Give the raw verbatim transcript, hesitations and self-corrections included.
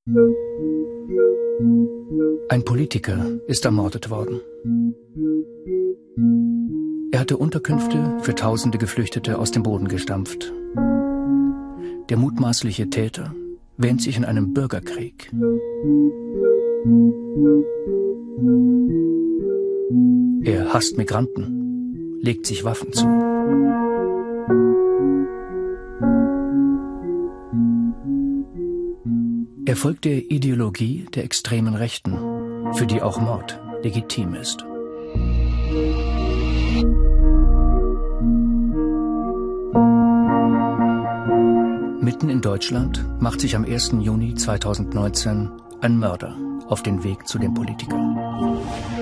Ein Politiker ist ermordet worden. Er hatte Unterkünfte für tausende Geflüchtete aus dem Boden gestampft. Der mutmaßliche Täter wähnt sich in einem Bürgerkrieg. Er hasst Migranten, legt sich Waffen zu. Er folgt der Ideologie der extremen Rechten, für die auch Mord legitim ist. Mitten in Deutschland macht sich am ersten Juni zweitausendneunzehn ein Mörder auf den Weg zu dem Politiker.